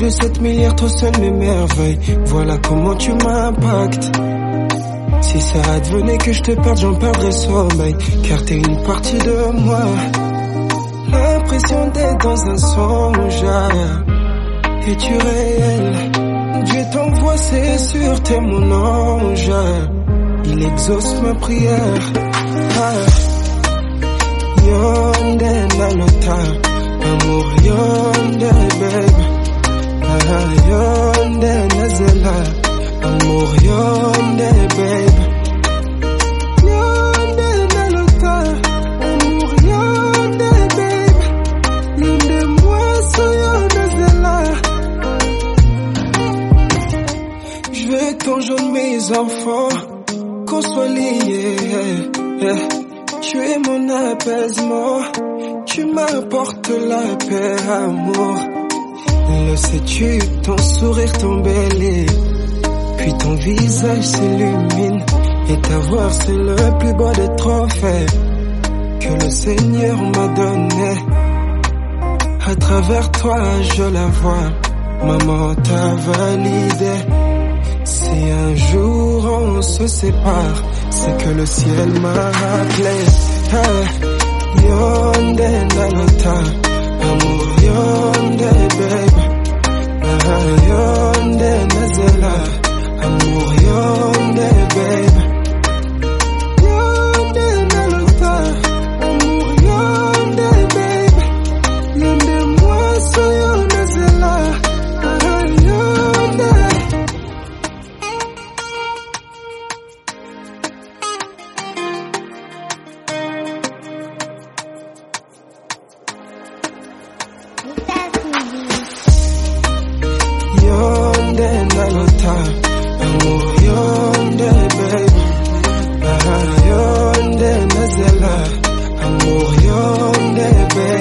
de 7 milliards, toi seul m'émerveille. Voilà comment tu m'impactes. Si ça advenait que je te perde, j'en perdrais sommeil, car t'es une partie de moi. L'impression d'être dans un songe. Es-tu réel? Dieu t'envoie, c'est sûr, t'es mon ange. Il exauce ma prière. Yonde nalota, amour yonde babe. Yonde nazela, amour yonde babe. Yonde nalota, amour yonde babe. Yonde moi so yonde zela. Je veux qu'enjaune mes enfants, qu'on soit liés. Tu es mon apaisement, tu m'apportes la paix, amour. Le sais-tu, ton sourire, ton bélier, puis ton visage s'illumine. Et ta voix, c'est le plus beau des trophées que le Seigneur m'a donné. À travers toi, je la vois, maman t'a validé. Si un jour on se sépare, c'est que le ciel m'a appelé. Yonde nalota, amour yonde babe. Yonde nazela, amour yonde babe. Yonde nalota, amour yonde babe. Yonde moi so yonde zela. Yonde. Yonde nalota, amour yonde babe. Yonde nazela, amour yonde babe.